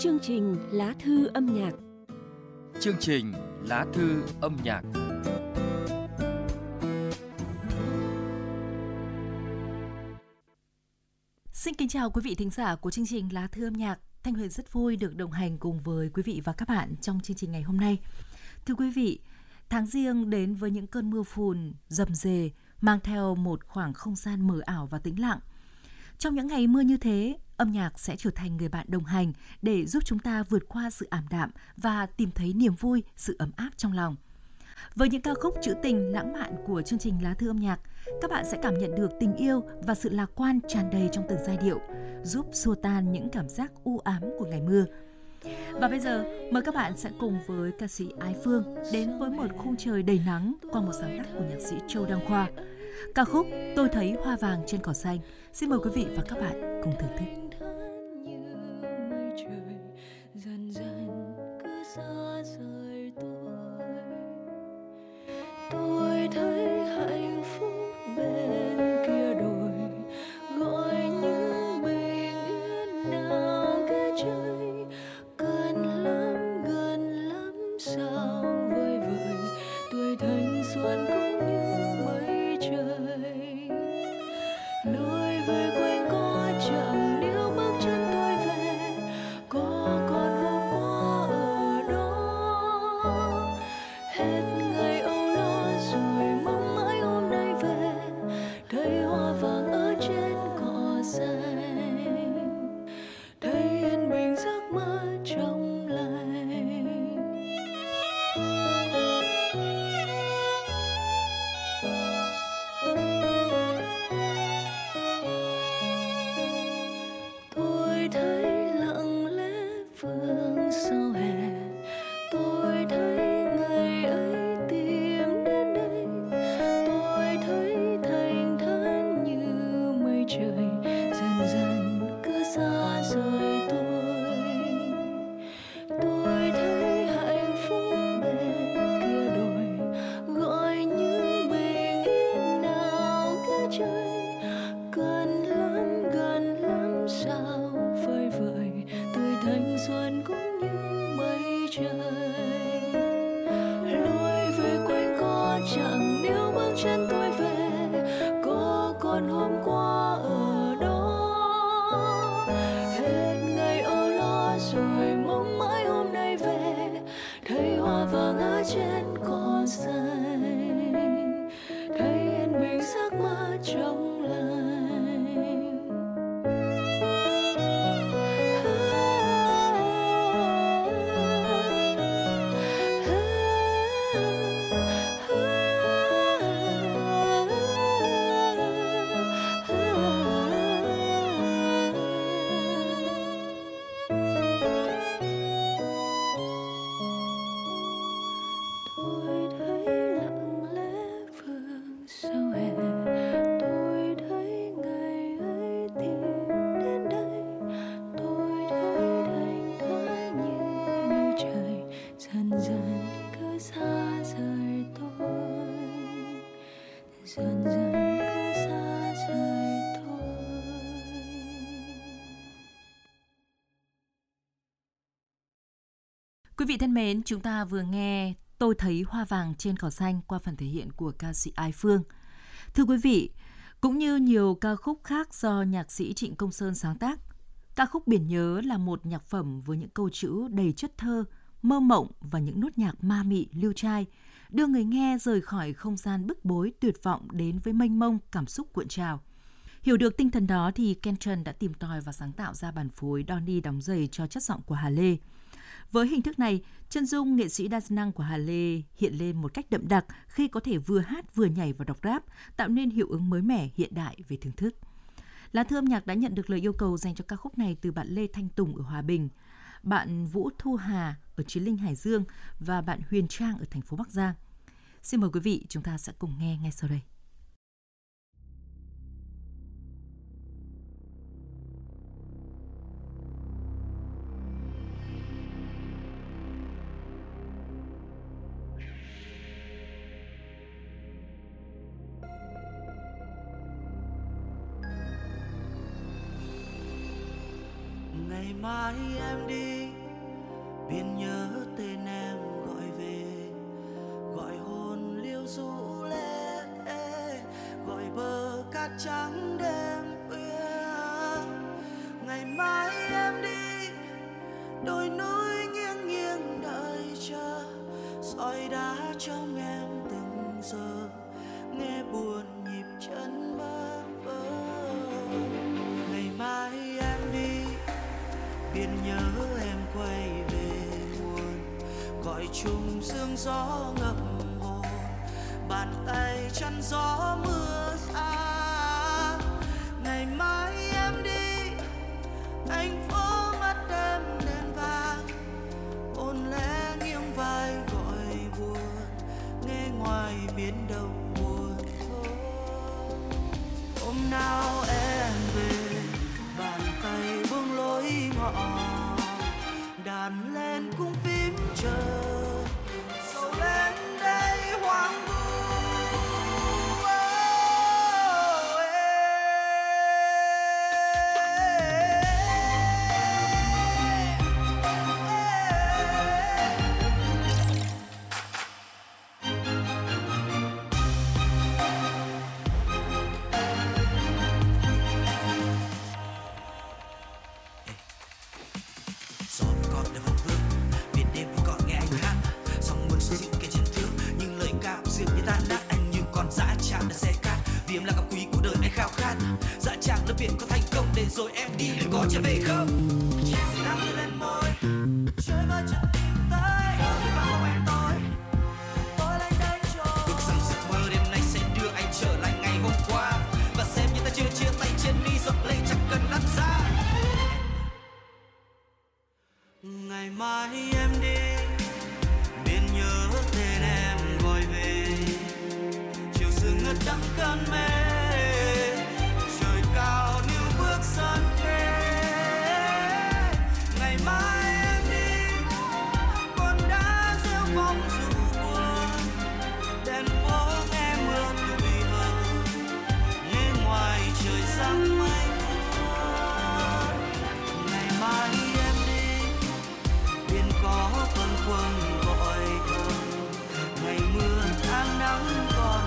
Chương trình Lá thư âm nhạc. Chương trình Lá thư âm nhạc. Xin kính chào quý vị thính giả của chương trình Lá thư âm nhạc. Thanh Huyền rất vui được đồng hành cùng với quý vị và các bạn trong chương trình ngày hôm nay. Thưa quý vị, tháng Giêng đến với những cơn mưa phùn rầm rề, mang theo một khoảng không gian mờ ảo và tĩnh lặng. Trong những ngày mưa như thế, âm nhạc sẽ trở thành người bạn đồng hành để giúp chúng ta vượt qua sự ảm đạm và tìm thấy niềm vui, sự ấm áp trong lòng. Với những ca khúc trữ tình lãng mạn của chương trình Lá thư âm nhạc, các bạn sẽ cảm nhận được tình yêu và sự lạc quan tràn đầy trong từng giai điệu, giúp xua tan những cảm giác u ám của ngày mưa. Và bây giờ, mời các bạn sẽ cùng với ca sĩ Ái Phương đến với một khung trời đầy nắng qua một sáng tác của nhạc sĩ Châu Đăng Khoa. Ca khúc Tôi thấy hoa vàng trên cỏ xanh. Xin mời quý vị và các bạn cùng thưởng thức. Tôi thấy hạnh phúc bên kia đồi, gọi những bình yên nào kia trời, gần lắm sao vơi vợi, tuổi thanh xuân cũng như mây trời. Lối về quanh có chẳng níu bước chân tôi về, có con hôm qua ở đó. Hết ngày âu lo rồi mong mãi hôm nay về, thấy hoa vàng ở trên cỏ xanh, thấy yên bình giấc mơ trong lành. Tôi thấy lặng lẽ vương sau hè, tôi thấy ngày ấy tìm đến đây, tôi thấy thành thản như mây trời, dần dần cứ xa rời tôi. Tôi thấy hạnh phúc bên kia đồi, gọi những bình yên nào kia trời, gần lắm sao vơi vợi, tuổi thanh xuân cũng như mây trời. Lối về quanh có chẳng níu bước chân tôi về, có con hôm qua ở đó. Hết ngày âu lo rồi mong mãi hôm nay về, thấy hoa vàng ở trên cỏ xanh, thấy yên bình giấc mơ trong lành. Tôi thấy lặng lẽ vương sau hè, tôi thấy ngày ấy tìm đến đây, tôi thấy thành thản như mây trời, dần dần cứ xa rời tôi, dần dần cứ xa rời tôi. Quý vị thân mến, chúng ta vừa nghe Tôi thấy hoa vàng trên cỏ xanh qua phần thể hiện của ca sĩ Ái Phương. Thưa quý vị, cũng như nhiều ca khúc khác do nhạc sĩ Trịnh Công Sơn sáng tác, ca khúc Biển Nhớ là một nhạc phẩm với những câu chữ đầy chất thơ, mơ mộng và những nốt nhạc ma mị liêu trai, đưa người nghe rời khỏi không gian bức bối tuyệt vọng đến với mênh mông cảm xúc cuộn trào. Hiểu được tinh thần đó thì Ken Trần đã tìm tòi và sáng tạo ra bản phối Donny đóng giày cho chất giọng của Hà Lê. Với hình thức này, chân dung nghệ sĩ đa năng của Hà Lê hiện lên một cách đậm đặc khi có thể vừa hát vừa nhảy và đọc rap, tạo nên hiệu ứng mới mẻ hiện đại về thưởng thức. Lá thư âm nhạc đã nhận được lời yêu cầu dành cho ca khúc này từ bạn Lê Thanh Tùng ở Hòa Bình, bạn Vũ Thu Hà ở Chí Linh, Hải Dương và bạn Huyền Trang ở thành phố Bắc Giang. Xin mời quý vị, chúng ta sẽ cùng nghe ngay sau đây. ngày mai em đi Biển nhớ tên em gọi về, gọi hồn liêu rũ lệ, gọi bờ cát trắng đêm khuya. Ngày mai em đi, đồi núi nghiêng nghiêng đợi chờ, sỏi đá trong em từng giờ, nghe buồn nhịp chân bơ vơ. Ngày mai em đi, biển nhớ em quay về buồn, gọi chung sương gió ngập hồn, bàn tay chăn gió mưa xa. Ngày mai em đi, thành phố mất đêm đèn vàng, ôn lẽ nghiêng vai gọi buồn, nghe ngoài biển đông buồn thôi. Hôm nào em về, bàn tay buông lối ngõ, đàn lên cung phím chờ, sầu lên đây hoang vu. Vì em là cao quý của đời anh khao khát, dạ chàng lớp biển có thành công để rồi em đi để có trở về không? Chia sẻ nắng lên môi, chơi với chân tim tới, và mong em tôi lên đây rồi. Ước rằng giấc mơ đêm nay sẽ đưa anh trở lại ngày hôm qua, và xem như ta chưa chia tay trên mi giọt lệ chẳng cần đắt giá. Ngày mai em đi, biển nhớ tên em gọi về, chiều sương ngất đắng cơn mê, trời cao níu bước sân thê. Ngày mai em đi, con đã gieo vòng dù buồn, đèn phố nghe mưa tủi hờn, nghe ngoài trời giăng mây buồn. Ngày mai em đi, biển có con quầng gọi tôi, ngày mưa tháng nắng còn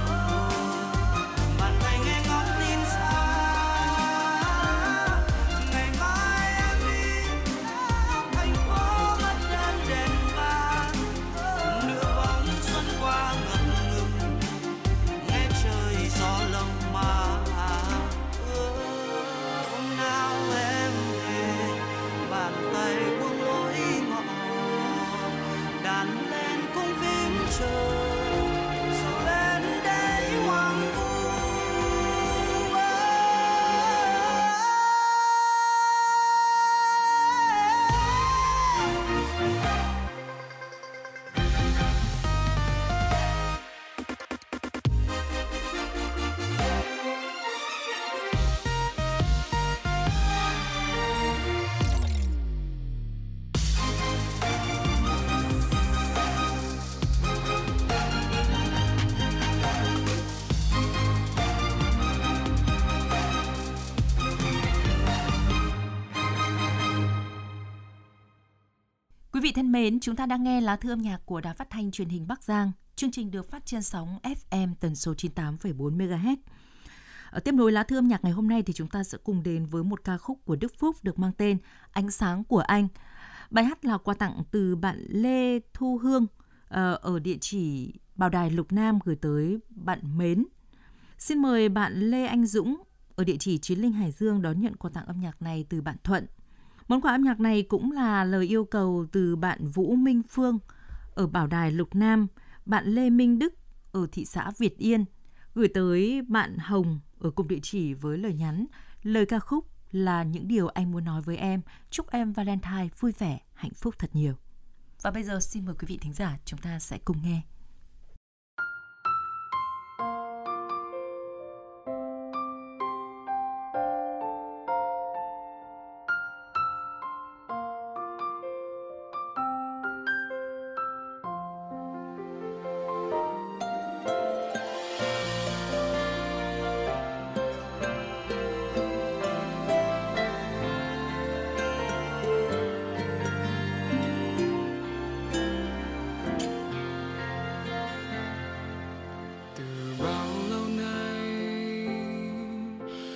Quý vị thân mến, chúng ta đang nghe lá thư âm nhạc của Đài Phát thanh Truyền hình Bắc Giang. Chương trình được phát trên sóng FM tần số 98,4 MHz. Ở tiếp nối lá thư âm nhạc ngày hôm nay thì chúng ta sẽ cùng đến với một ca khúc của Đức Phúc được mang tên Ánh sáng của anh. Bài hát là quà tặng từ bạn Lê Thu Hương ở địa chỉ Bảo Đài Lục Nam gửi tới bạn Mến. Xin mời bạn Lê Anh Dũng ở địa chỉ Chí Linh Hải Dương đón nhận quà tặng âm nhạc này từ bạn Thuận. Món quà âm nhạc này cũng là lời yêu cầu từ bạn Vũ Minh Phương ở Bảo Đài Lục Nam, bạn Lê Minh Đức ở thị xã Việt Yên, gửi tới bạn Hồng ở cùng địa chỉ với lời nhắn, lời ca khúc là những điều anh muốn nói với em, chúc em Valentine vui vẻ, hạnh phúc thật nhiều. Và bây giờ xin mời quý vị thính giả chúng ta sẽ cùng nghe.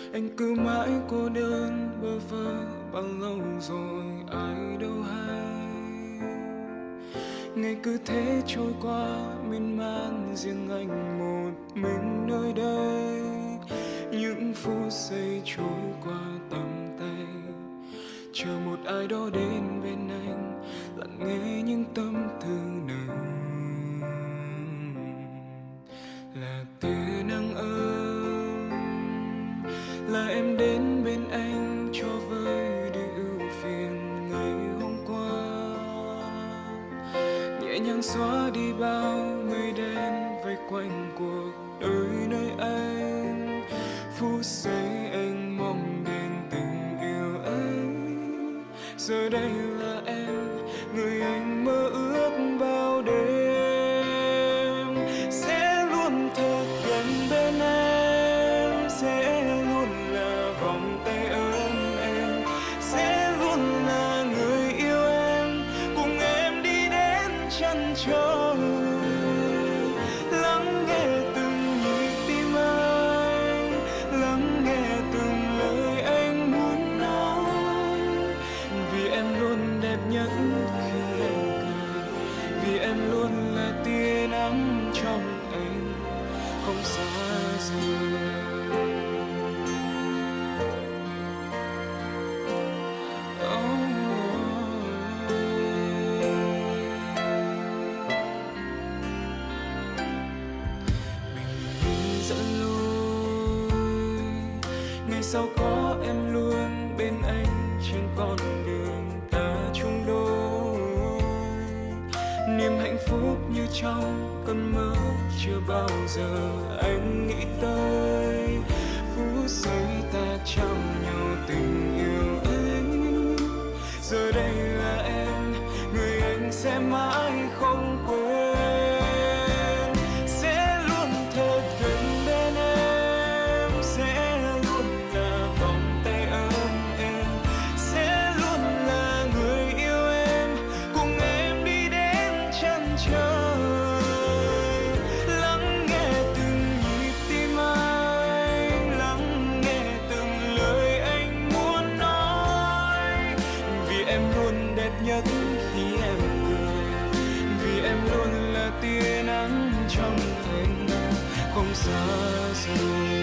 Anh cứ mãi cô đơn bơ vơ, bao lâu rồi ai đâu hay. Ngày cứ thế trôi qua miên man, riêng anh một mình nơi đây. Những phút giây trôi qua tầm tay, chờ một ai đó đến bên anh, lặng nghe những tâm tư nồng. Là tia nắng ấm, là em đến bên anh cho vơi đi ưu phiền ngày hôm qua. Nhẹ nhàng xóa đi bao mây đen vây quanh cuộc đời nơi anh. Phút giây anh mong đến tình yêu ấy, giờ đây là em, người anh mơ ước bao đêm. Sẽ luôn thật gần bên em, sẽ luôn là vòng tay ấm em, sẽ luôn là người yêu em, cùng em đi đến chân trời. Lắng nghe từng nhịp tim anh, lắng nghe từng lời anh muốn nói. Vì em luôn đẹp nhất khi em cười, vì em luôn là tia nắng trong anh, không xa rời. Sao có em luôn bên anh trên con đường ta chung đôi. Niềm hạnh phúc như trong cơn mơ chưa bao giờ anh nghĩ tới. Phút giây ta trao nhau tình yêu ấy, giờ đây là em, người anh sẽ mãi không quên. Sẽ luôn thật gần bên em, sẽ nhất khi em cười, vì em luôn là tia nắng trong anh, không xa rời.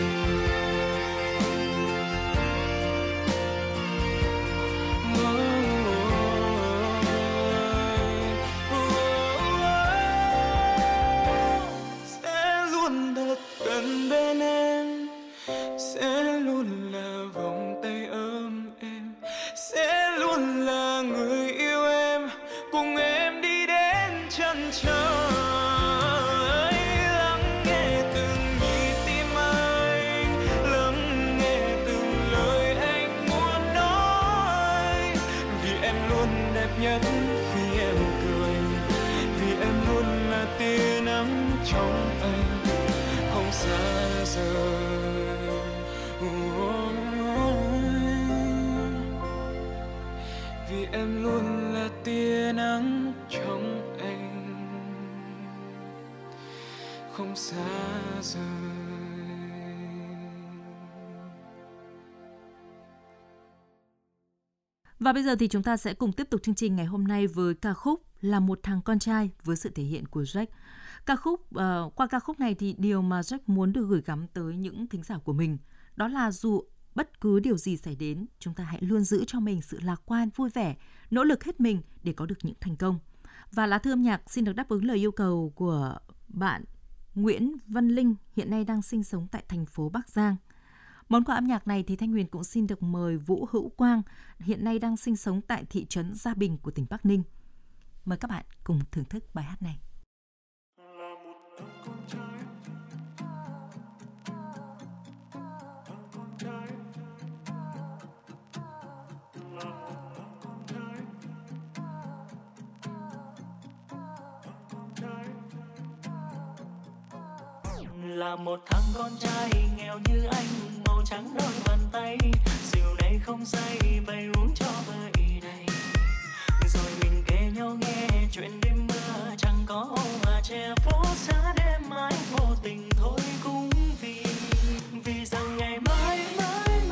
Sẽ luôn thật gần bên em, sẽ luôn là vòng tay ấm em, sẽ luôn là người yêu em, cùng em đi đến chân trời. Lắng nghe từng nhịp tim anh, lắng nghe từng lời anh muốn nói. Vì em luôn đẹp nhất khi em cười, vì em luôn là tia nắng trong anh, không xa rời. Vì em luôn là tia nắng trong anh, không xa rời. Và bây giờ thì chúng ta sẽ cùng tiếp tục chương trình ngày hôm nay với ca khúc Là một thằng con trai với sự thể hiện của Jack. Qua ca khúc này thì điều mà Jack muốn được gửi gắm tới những thính giả của mình đó là dù bất cứ điều gì xảy đến, chúng ta hãy luôn giữ cho mình sự lạc quan, vui vẻ, nỗ lực hết mình để có được những thành công. Và lá thư âm nhạc xin được đáp ứng lời yêu cầu của bạn Nguyễn Văn Linh, hiện nay đang sinh sống tại thành phố Bắc Giang. Món quà âm nhạc này thì Thanh Huyền cũng xin được mời Vũ Hữu Quang, hiện nay đang sinh sống tại thị trấn Gia Bình của tỉnh Bắc Ninh. Mời các bạn cùng thưởng thức bài hát này. Là một thằng con trai nghèo như anh, màu trắng đôi bàn tay, rượu này không say bày uống cho vơi đầy. Rồi mình kể nhau nghe chuyện đêm mưa, chẳng có ô mà che phố xa đêm mãi vô tình thôi cũng vì rằng ngày mai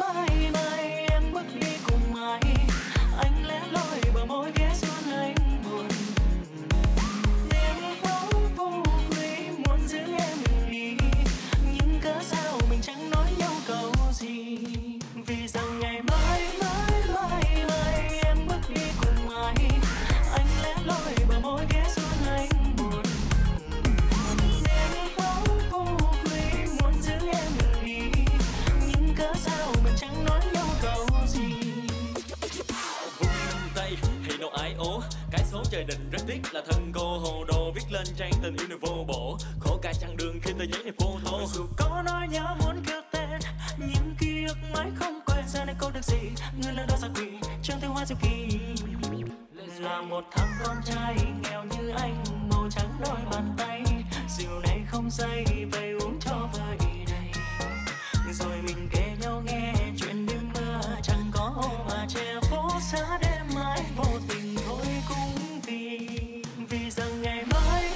số trời định rất tiếc là thân cô hồ đồ viết lên trang tình yêu này vô bổ. Khổ cả chặng đường khi tờ giấy này photo. Dù có nói nhớ muốn kêu tên, những ký ức mãi không quên. Giờ này cô được gì, người là đó sao quỷ, chẳng thấy hoa diệu kỳ. Là một thằng con trai nghèo như anh, màu trắng đôi bàn tay, rượu này không say, vậy uống cho vơi đầy. Rồi mình kể nhau nghe chuyện đêm mưa, chẳng có ô mà che phố xa đêm mãi vô tình thôi cũng vì rằng ngày mai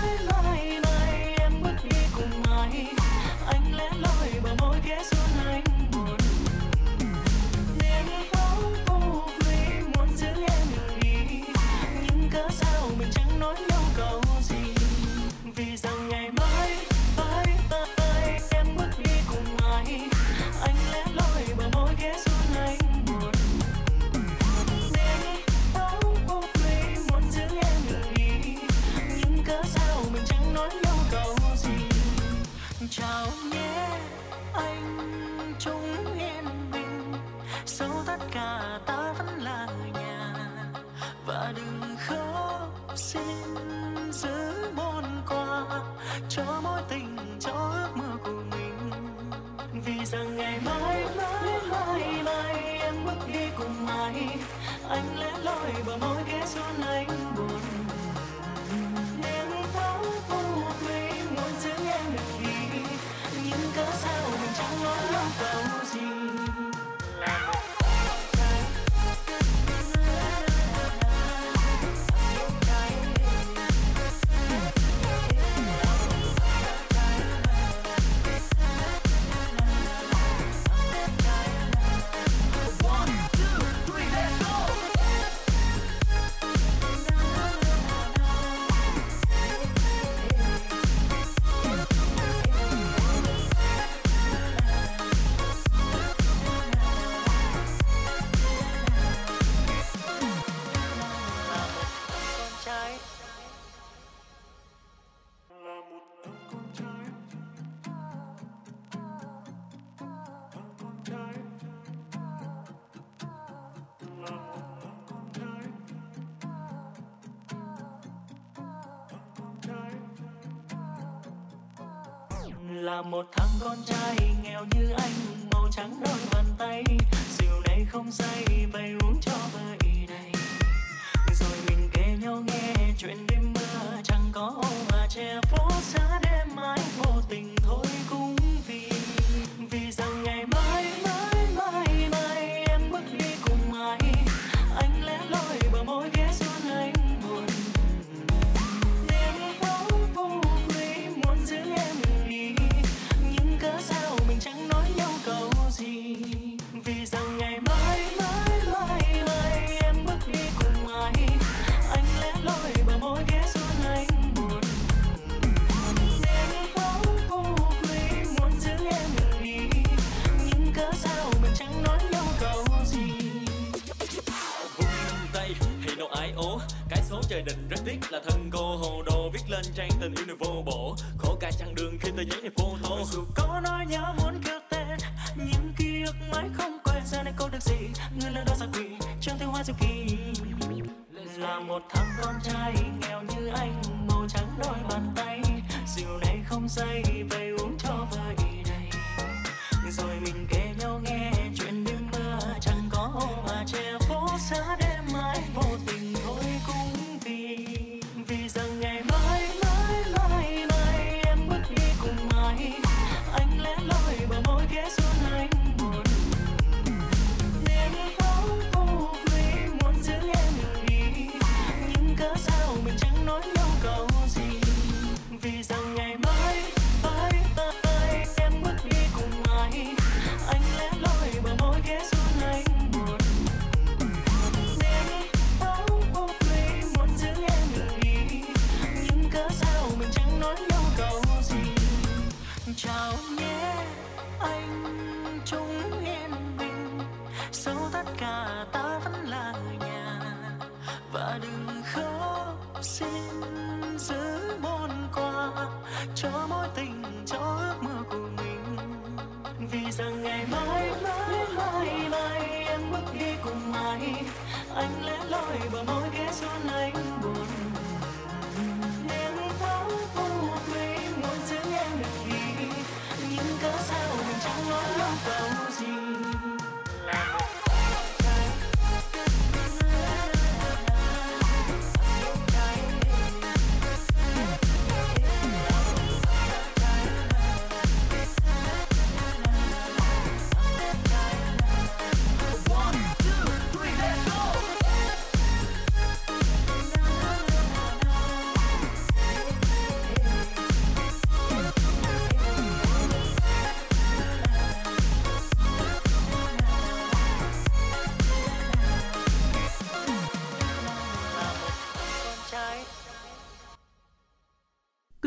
em bước đi cùng ai, anh lẽ loi bờ môi ghé xuống anh buồn. Đêm phố vô quy muốn giữ em đừng đi, nhưng cớ sao mình chẳng nói nhau câu gì. Vì rằng ngày mai em bước đi cùng ai, anh lẽ loi bờ môi ghé xuống anh buồn. Đêm phố vô quy muốn giữ em đừng đi, nhưng cớ sao mình chẳng nói nhau câu gì. Chào nhé anh, chúng yên bình, sau tất cả ta vẫn là người nhà. Và đừng khóc xin giữ món quà cho mối tình, cho ước mơ của mình. Vì rằng ngày mai em bước đi cùng ai, anh lẽ loi bờ môi ghé xuống anh buồn. Đêm phố vô quy muốn giữ em đừng đi, nhưng cớ sao mình chẳng nói nhau câu gì. Là một thằng con trai nghèo như anh, màu trắng đôi bàn tay, rượu này không say, vậy uống cho vơi đầy. Rồi mình kể nhau nghe chuyện đêm mưa, chẳng có ô mà che phố xa đêm mãi vô tình thôi cũng vì rằng ngày mai em bước đi cùng ai, anh lẽ loi bờ môi ghé xuống anh buồn. Đêm phố vô quy muốn giữ em đừng đi, nhưng cớ sao mình chẳng nói nhau câu gì. Vì rằng ngày mai em bước đi cùng ai, anh lẽ loi bờ môi ghé xuống anh buồn. Đêm phố vô quy muốn giữ em đừng đi, nhưng cớ sao mình chẳng nói nhau câu gì. Vung tay hay đâu ai ố, cái số trời định rất tiếc là thân cô hồ đồ viết lên trang tình yêu này vô bổ. Khổ cả chặng đường khi tờ giấy này photo. Dù có nói nhớ muốn kêu tên, những ký ức mãi không quên. Giờ này cô được gì, người là đó sao quỷ, chẳng thấy hoa diệu kỳ. Là một thằng con trai nghèo như anh, màu trắng đôi bàn tay, rượu này không say, vậy uống cho vơi đầy. Rồi mình kể nhau nghe chuyện đêm mưa, chẳng có ô mà che phố xa đêm mãi vô tình thôi cũng vì rằng ngày mai em bước đi cùng ai, anh lẽ loi bờ môi ghé xuống anh buồn. Đêm phố vô quy muốn giữ em đừng đi, nhưng cớ sao mình chẳng nói nhau câu gì. Vì rằng ngày mai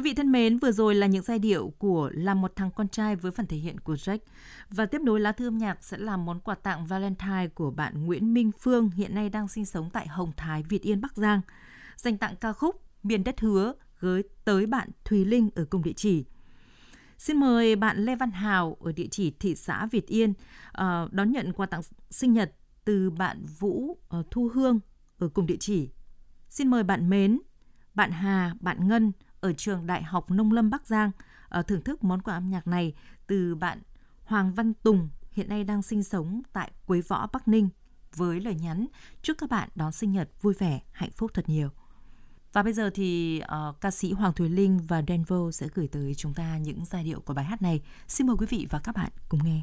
vị thân mến, vừa rồi là những giai điệu của Làm một thằng con trai với phần thể hiện của Jack. Và tiếp nối lá thư âm nhạc sẽ là món quà tặng Valentine của bạn Nguyễn Minh Phương, hiện nay đang sinh sống tại Hồng Thái, Việt Yên, Bắc Giang. Dành tặng ca khúc Miền đất hứa gửi tới bạn Thùy Linh ở cùng địa chỉ. Xin mời bạn Lê Văn Hào ở địa chỉ thị xã Việt Yên đón nhận quà tặng sinh nhật từ bạn Vũ Thu Hương ở cùng địa chỉ. Xin mời bạn Mến, bạn Hà, bạn Ngân ở trường Đại học Nông lâm Bắc Giang thưởng thức món quà âm nhạc này từ bạn Hoàng Văn Tùng, hiện nay đang sinh sống tại Quế Võ, Bắc Ninh, với lời nhắn chúc các bạn đón sinh nhật vui vẻ, hạnh phúc thật nhiều. Và bây giờ thì ca sĩ Hoàng Thùy Linh và Denver sẽ gửi tới chúng ta những giai điệu của bài hát này. Xin mời quý vị và các bạn cùng nghe.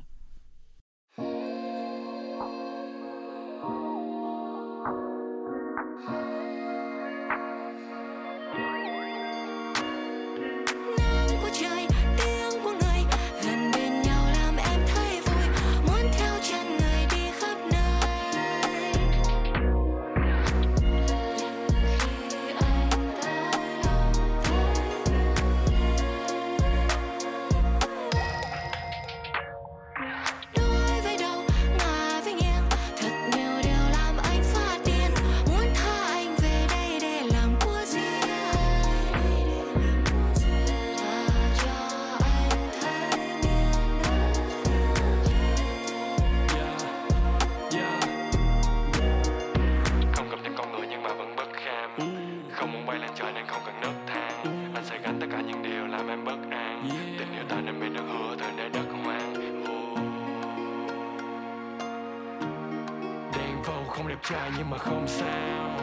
Không đẹp trai nhưng mà không sao.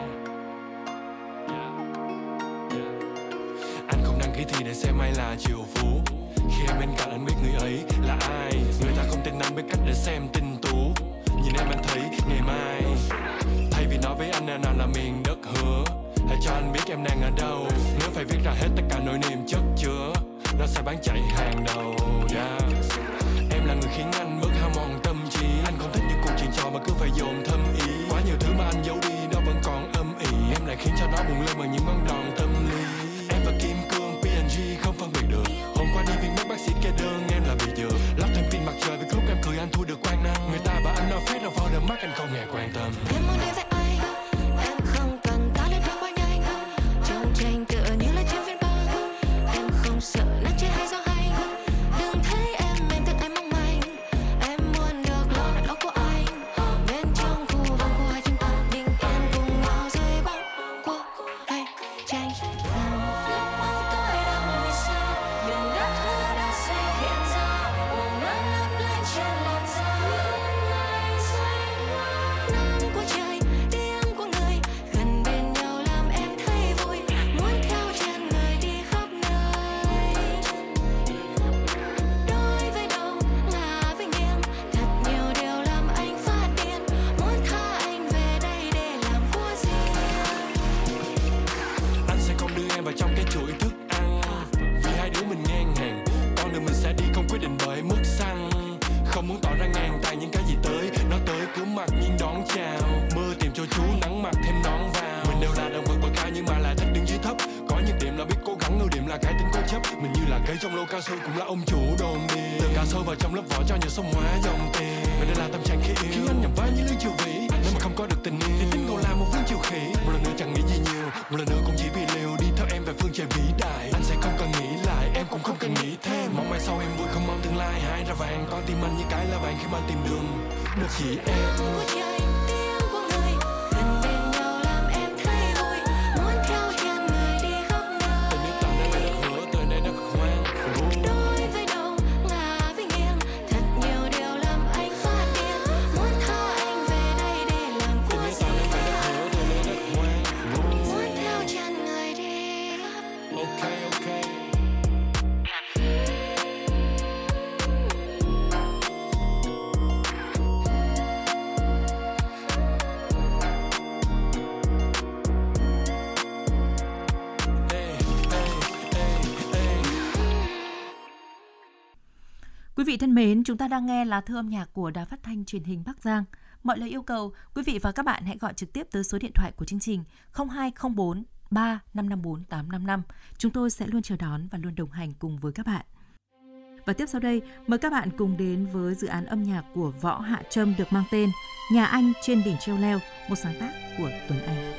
Anh không đăng ký thi để xem ai là triệu phú. Khi em bên cạnh anh biết người ấy là ai. Người ta không tin anh biết cách để xem tinh tú. Nhìn em anh thấy ngày mai. Thay vì nói với anh nào là miền đất hứa, hãy cho anh biết em đang ở đâu. Nếu phải viết ra hết tất cả nỗi niềm chất chứa, nó sẽ bán chạy hàng đầu. Em là người khiến anh bớt hao mòn tâm trí. Anh không thích những cuộc chuyện trò mà cứ phải dồn thâm ý. Quá nhiều thứ mà anh giấu đi nó vẫn còn âm ỉ. Em lại khiến cho nó buồn lên bằng những ngón đòn tâm lý. Em và kim cương P&G không phân biệt được. Hôm qua đi viên mắt bác sĩ kê đơn em là bị dược. Lắp thêm pin mặt trời vì lúc em cười anh thu được quang năng. Người ta bảo anh nói phép đâu vào đôi mắt anh không hề quan tâm. Em muốn đi với anh, em không cần ta lên bước quá nhanh. Trong tranh tựa như là trên phiên bản. Em không sợ nắng cháy hay gió hành. Đừng thấy em thức em mong manh. Em muốn được lo nỗi đau của anh. Bên trong khu vòng của hai chúng ta bình yên cùng nhau rơi bóng của anh tranh làm. Lúc mong tôi đang ngồi xa, miền đất hứa đã sẽ hiện ra. Màu nắng lấp lánh trên làn da. Ngày xanh nắng của trời, tiếng của người gần bên nhau làm em thấy vui. Muốn theo chân người đi khắp nơi. Đôi với đầu, ngả với nghiêng, thật nhiều điều làm anh phát điên. Muốn tha anh về đây để làm của riêng. Anh sẽ không đưa em vào trong cái chuỗi thức ăn, vì hai đứa mình ngang hàng. Con đường mình sẽ đi không quyết định bởi mức xăng. Không muốn tỏ ra ngang tài những cái gì tới. Nó tới cứ mặc nhiên đón chào. Mưa tìm cho chú, nắng mặc thêm nón vào. Mình đều là động vật bậc cao nhưng mà lại thích đứng dưới thấp. Có những điểm là biết cố gắng, ưu điểm là cái tính cố chấp. Mình như là cây trong lô cao su cũng là ông chủ đồn đi. Từ cao sâu vào trong lớp vỏ cho nhiều sông hóa dòng tiền. Mình đây là tâm trạng khi yêu, khi anh nhầm vai như lương triều vĩ. Nếu mà không có được tình yêu thì tính còn là một vương triều khỉ. Một lần nữa chẳng nghĩ gì nhiều, một lần nữa cũng chỉ vì liều đi theo em về phương trời vĩ đại. Anh sẽ không cần nghĩ lại, em cũng không cần nghĩ thêm. Mong mai sau em vui không mong tương lai hai ra vàng. Con tim anh như cái là vàng khi mà tìm đường được chỉ em. Của trời, tiếng của người gần bên nhau làm em thấy vui. Muốn theo chân người đi khắp nơi. Tình yêu tạm đây là đất hứa, từ đây đất hoang. Đôi với đầu, ngả với nghiêng, thật nhiều điều làm anh phát điên. Muốn tha anh về đây để làm của Tình yêu tạm đây là đất hứa, từ đây đất hoang. muốn theo chân người đi. Ok. Quý vị thân mến, chúng ta đang nghe lá thư âm nhạc của Đài Phát thanh Truyền hình Bắc Giang. Mọi lời yêu cầu, quý vị và các bạn hãy gọi trực tiếp tới số điện thoại của chương trình 0204 3 554 855. Chúng tôi sẽ luôn chờ đón và luôn đồng hành cùng với các bạn. Và tiếp sau đây, mời các bạn cùng đến với dự án âm nhạc của Võ Hạ Trâm được mang tên Nhà Anh trên đỉnh treo leo, một sáng tác của Tuấn Anh.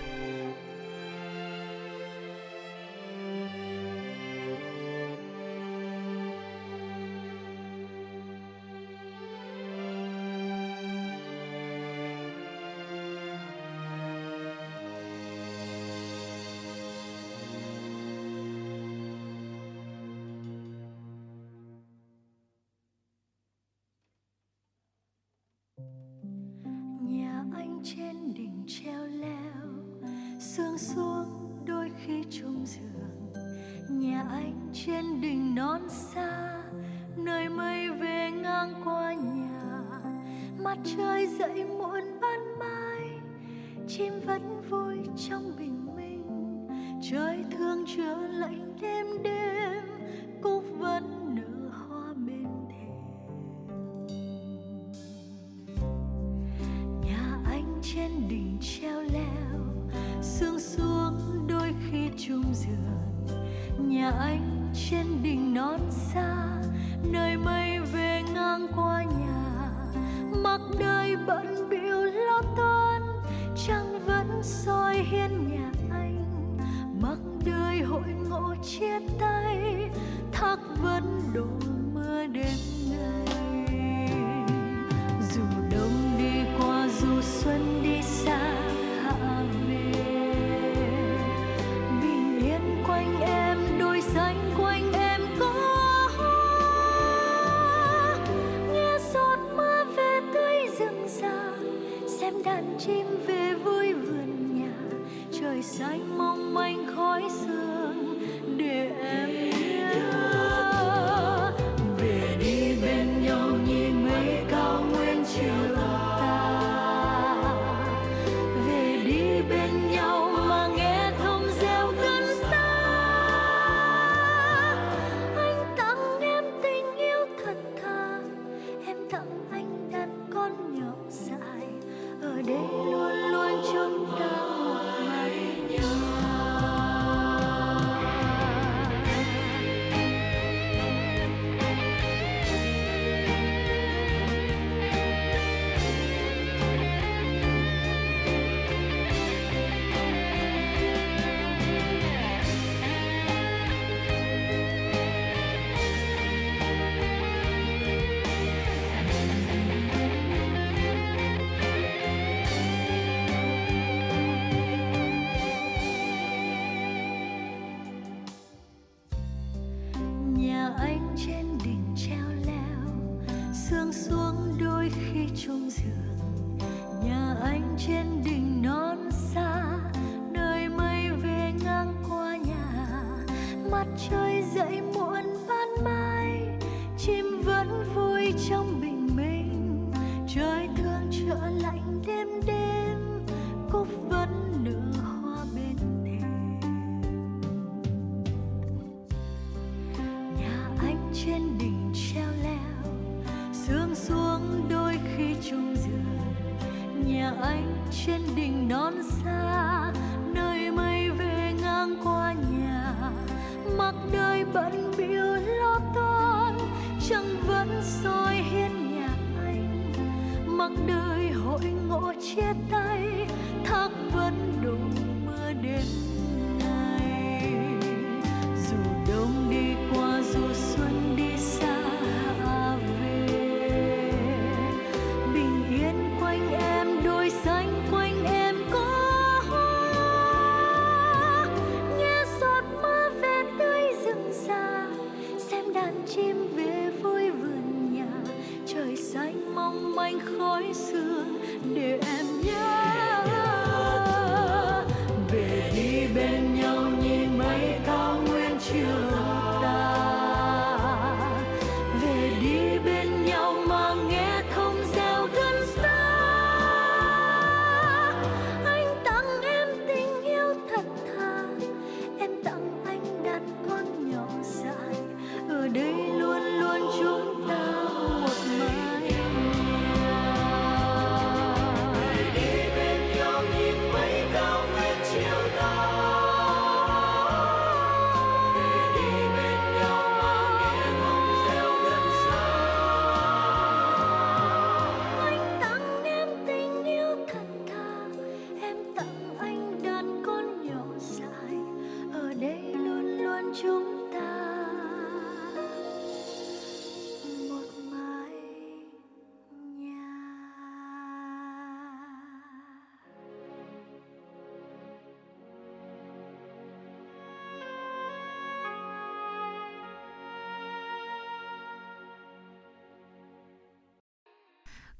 Trên đỉnh treo leo, sương xuống đôi khi chung giường. Nhà anh trên đỉnh non xa, nơi mây về ngang qua nhà. Mặt trời dậy muộn ban mai, chim vẫn vui trong bình minh. Trời thương trở lạnh đêm đêm, cúc vẫn nở hoa bên trên đỉnh treo leo, sương xuống đôi khi chung giường. Nhà anh trên đỉnh non xa, nơi mây về ngang qua nhà. Mặc đời bận bịu lo toan, trăng vẫn soi hiên nhà anh. Mặc đời hội ngộ chia tay, thác vẫn đổ mưa đêm ngày. Dù đông đi qua, dù xuân đi xa hạ về, bình yên quanh em, đôi xanh quanh em có hoa. Nghe giọt mưa về tươi rừng già, xem đàn chim về vui vườn nhà. Trời xanh mong manh khói sương để em nhớ. Về đi bên nhau nhìn mây cao nguyên chiều ta. Về đi bên nhau mà nghe thông reo gần xa. Anh tặng em tình yêu thật thà, em tặng anh đàn con nhỏ dại. Ở đây luôn luôn chúng ta một mái nhà. Nhà anh trên đỉnh treo leo, sương xuống đôi khi chung giường. Nhà anh trên đỉnh non xa, nơi mây về ngang qua nhà. Mặt trời dậy muộn ban mai, chim vẫn vui trong bình minh. Trời thương trở lạnh đêm đêm, cúc vẫn nở hoa bên thềm. Nhà anh trên đỉnh treo leo, sương xuống đôi khi chung giường. Nhà anh trên đỉnh non xa, nơi mây về ngang qua nhà. Mặc đời bận bịu lo toan, trăng vẫn soi hiên nhà anh. Mặc đời hội ngộ chia tay, thác vẫn đổ mưa đêm ngày. Dù đông đi qua, dù xuân đi xa hạ về, bình yên quanh em, đôi xanh quanh em có hoa. Nghe giọt mưa về tươi rừng già, xem đàn chim về vui vườn nhà. Trời xanh mong manh khói sương để em nhớ.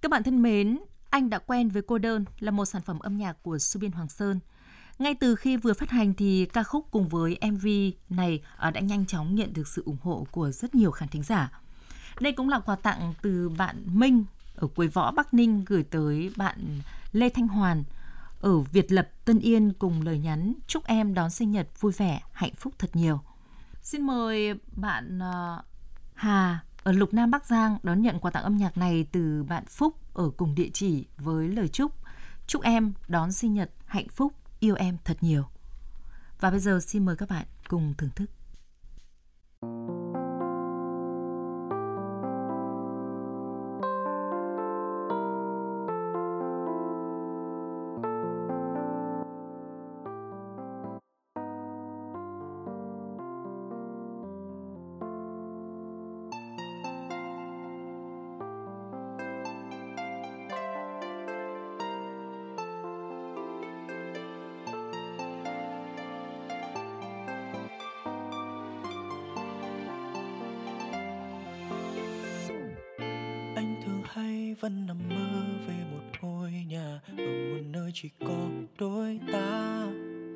Các bạn thân mến, Anh đã quen với cô đơn là một sản phẩm âm nhạc của Subin Hoàng Sơn. Ngay từ khi vừa phát hành thì ca khúc cùng với MV này đã nhanh chóng nhận được sự ủng hộ của rất nhiều khán thính giả. Đây cũng là quà tặng từ bạn Minh ở Quế Võ, Bắc Ninh gửi tới bạn Lê Thanh Hoàn ở Việt Lập, Tân Yên cùng lời nhắn chúc em đón sinh nhật vui vẻ, hạnh phúc thật nhiều. Xin mời bạn Hà ở Lục Nam, Bắc Giang đón nhận quà tặng âm nhạc này từ bạn Phúc ở cùng địa chỉ với lời chúc em đón sinh nhật hạnh phúc, yêu em thật nhiều. Và bây giờ xin mời các bạn cùng thưởng thức. Vẫn nằm mơ về một ngôi nhà ở một nơi chỉ có đôi ta,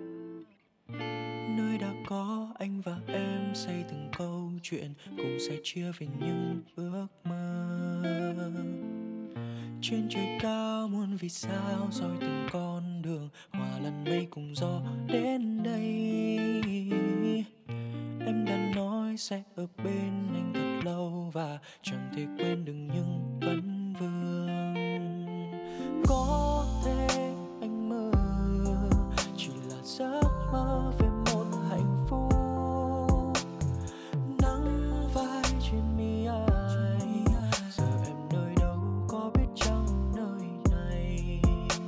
nơi đã có anh và em xây từng câu chuyện cùng sẻ chia về những ước mơ. Trên trời cao muôn vì sao soi từng con đường, hòa lẫn mây cùng gió đến đây. Em đã nói sẽ ở bên anh thật lâu và chẳng thể quên được những vấn vương. Có thể anh mơ chỉ là giấc mơ về một hạnh phúc, nắng vai trên mi ai. Giờ em nơi đâu có biết chăng nơi này.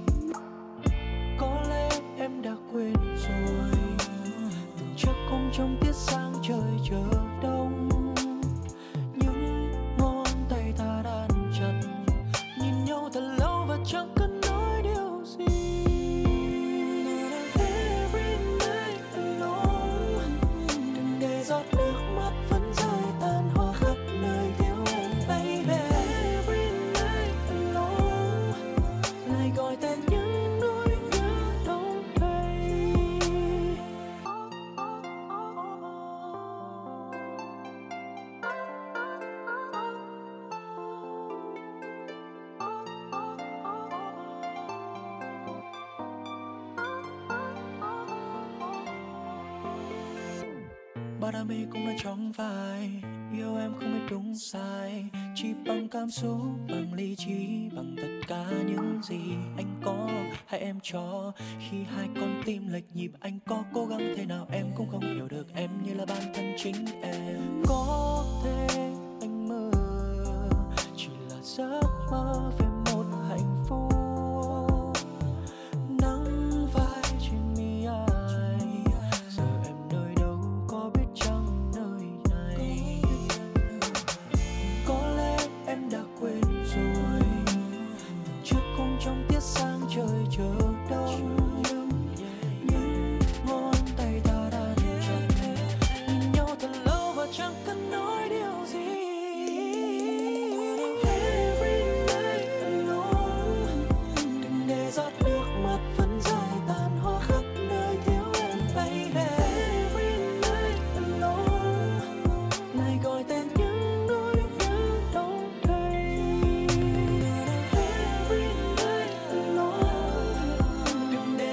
Có lẽ em đã quên rồi, từng chiếc cung trong tiết sáng trời chờ đông. Những ngón tay ta đan chặt, nhìn nhau thật lâu và chẳng cần nói điều gì. Every night alone, đừng để giọt nước mắt vẫn rơi tàn hoa khắp nơi thiếu em, baby. Every night alone, lại gọi tên những nỗi nhớ đông đầy. Bao đam mê cũng đã trong vai, yêu em không biết đúng sai, chỉ bằng cảm xúc, bằng lý trí, bằng tất cả những gì anh có hay em cho. Khi hai con tim lệch nhịp, anh có cố gắng thế nào em cũng không hiểu được em như là bản thân chính em. Có thể anh mơ chỉ là giấc mơ về một hạnh phúc, nắng vai trên mi ai. Giờ em nơi đâu có biết chăng nơi này. Có lẽ em đã quên rồi, trước cung trong tiết sáng trời chờ đông. Những ngón tay ta đan chặt, nhìn nhau thật lâu và chẳng cần nói điều gì. Every night alone, đừng để giọt nước mắt vẫn rơi tàn hoa khắp nơi thiếu em, baby. Every night alone, lại gọi tên những nỗi nhớ đông đầy. Every night alone, đừng để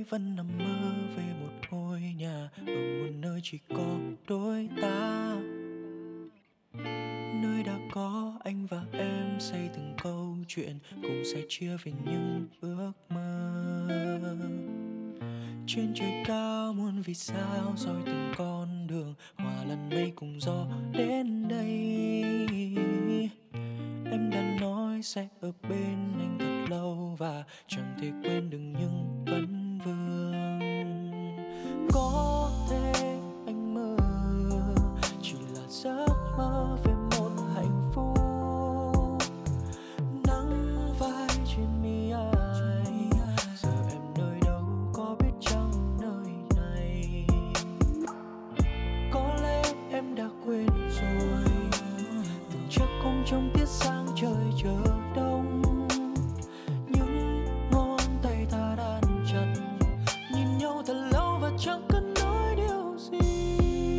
nay vẫn nằm mơ về một ngôi nhà ở một nơi chỉ có đôi ta, nơi đã có anh và em xây từng câu chuyện cùng sẻ chia về những ước mơ. Trên trời cao muôn vì sao soi từng con đường, hòa lẫn mây cùng gió đến đây. Em đã nói sẽ ở bên anh thật lâu và chẳng thể quên được những vấn vương. Có thể anh mơ chỉ là giấc mơ về một hạnh phúc, nắng vai trên mi ai. Giờ em nơi đâu có biết chăng nơi này. Có lẽ em đã quên rồi, từng chiếc khung trong tiết sáng trời chờ đông. Những ngón tay ta đan chặt, nhìn nhau thật lâu và chẳng cần nói điều gì.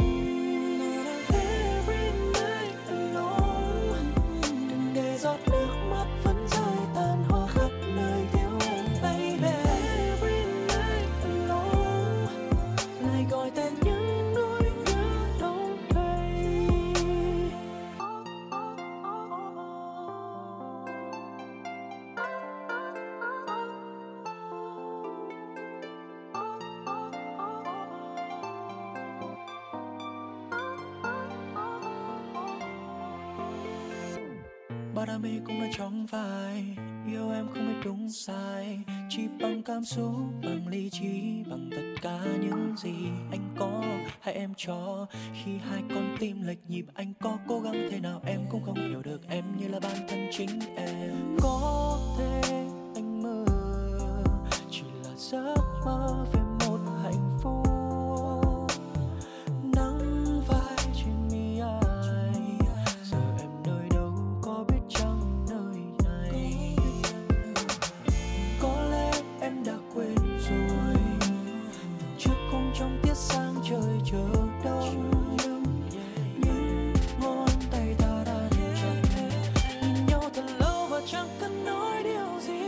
Every night alone, đừng để giọt nước mắt vẫn rơi tàn hoa khắp nơi thiếu em baby. Every night alone, lại gọi tên những nỗi nhớ đông đầy. Bao đam mê cũng là trong vai, yêu em không biết đúng sai, chỉ bằng cảm xúc, bằng lý trí, bằng tất cả những gì anh có hay em cho. Khi hai con tim lệch nhịp, anh có cố gắng thế nào em cũng không hiểu được em như là bản thân chính em. Có thể anh mơ chỉ là giấc mơ về một hạnh phúc, nắng vai trên mi ai. Giờ em nơi đâu có biết chăng nơi này. Có lẽ em đã quên rồi, từng chiếc khung trong tiết sáng trời chờ đông. Những ngón tay ta đan chặt, nhìn nhau thật lâu và chẳng cần nói điều gì.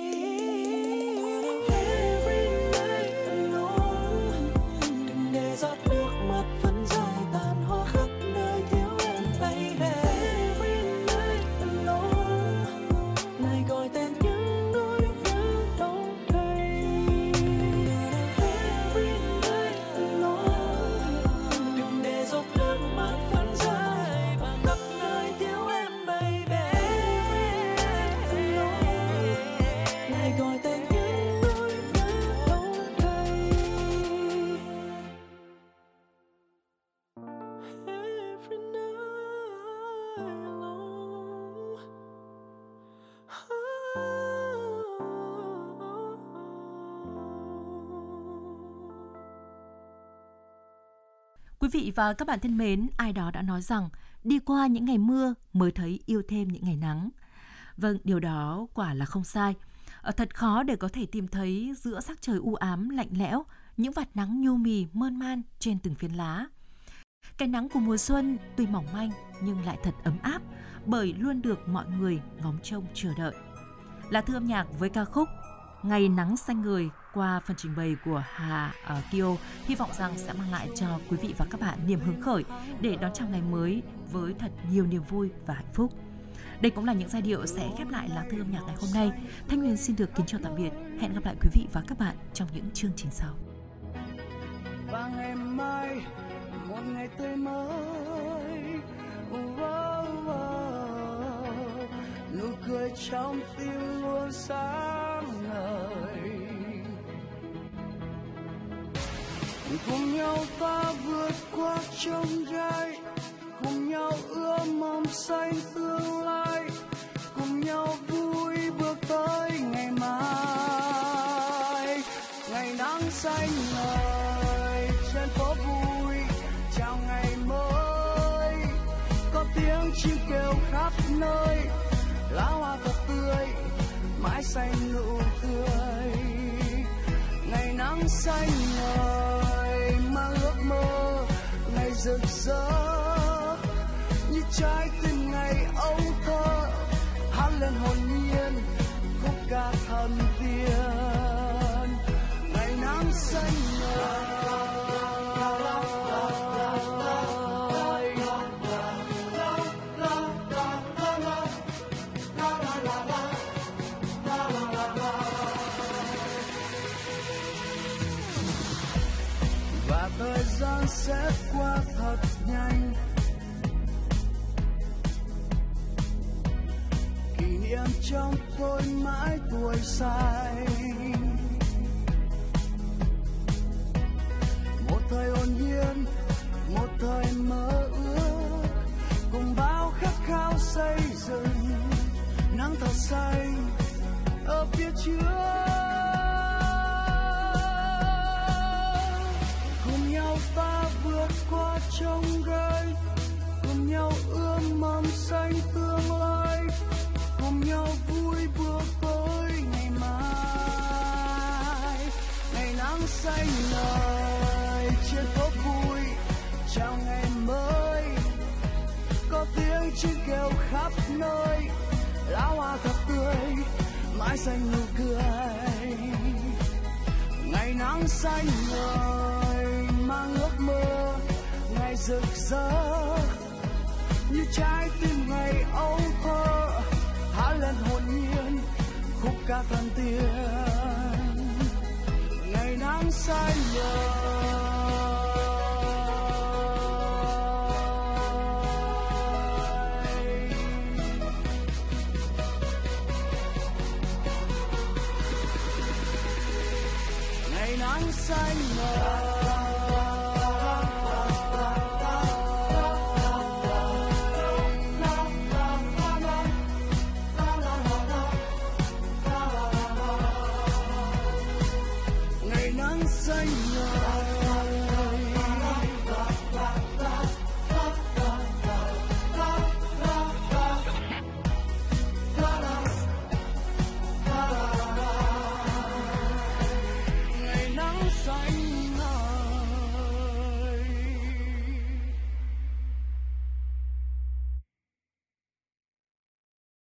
Every night alone, đừng để giọt nước mắt vẫn rơi tàn hoa khắp nơi thiếu em baby. Every night alone, lại gọi tên những nỗi nhớ đông đầy. Every night alone, đừng để giọt nước mắt vẫn rơi khắp nơi thiếu em baby. Every night alone, lại gọi tên những nỗi nhớ đông đầy. Every night alone. Quý vị và các bạn thân mến, ai đó đã nói rằng đi qua những ngày mưa mới thấy yêu thêm những ngày nắng. Vâng, điều đó quả là không sai. Thật khó để có thể tìm thấy giữa sắc trời u ám, lạnh lẽo, những vạt nắng nhô mì, mơn man trên từng phiến lá. Cái nắng của mùa xuân tuy mỏng manh nhưng lại thật ấm áp bởi luôn được mọi người ngóng trông chờ đợi. Lá thư âm nhạc với ca khúc Ngày nắng xanh ngời qua phần trình bày của Hà Kiyo hy vọng rằng sẽ mang lại cho quý vị và các bạn niềm hứng khởi để đón chào ngày mới với thật nhiều niềm vui và hạnh phúc. Đây cũng là những giai điệu sẽ khép lại lá thư âm nhạc ngày hôm nay. Thanh Huyền xin được kính chào tạm biệt. Hẹn gặp lại quý vị và các bạn trong những chương trình sau. Và ngày mai một ngày tươi mới, nụ cười trong tim luôn sáng ngời. Cùng nhau ta vượt qua chông gai, cùng nhau ươm mầm xanh tương lai, cùng nhau vui bước tới ngày mai. Ngày nắng xanh ngời trên phố vui, chào ngày mới. Có tiếng chim kêu khắp nơi, lá hoa thật tươi, mãi xanh nụ tươi. Ngày nắng xanh ngời mang ước mơ, ngày rực rỡ như trái tim ngày âu thơ, hát lên hồn nhiên khúc ca thần tiên. Ngày nắng ngàn trong tôi mãi tuổi say. Một thời hồn nhiên, một thời mơ ước, cùng bao khát khao xây dựng nắng thật say ở phía trước. Cùng nhau ta vượt qua chông gai, cùng nhau ươm mầm xanh tương lai, cùng nhau vui bước với ngày mai. Ngày nắng xanh ngời trên phố vui chào ngày mới, có tiếng chim kêu khắp nơi, lá hoa thật tươi mãi xanh nụ cười. Ngày nắng xanh ngời mang ước mơ ngày rực rỡ, như trái tim ngày âu thơ hát lên hồn nhiên khúc ca thần tiên. Ngày nắng xanh ngời nắng xanh ngời.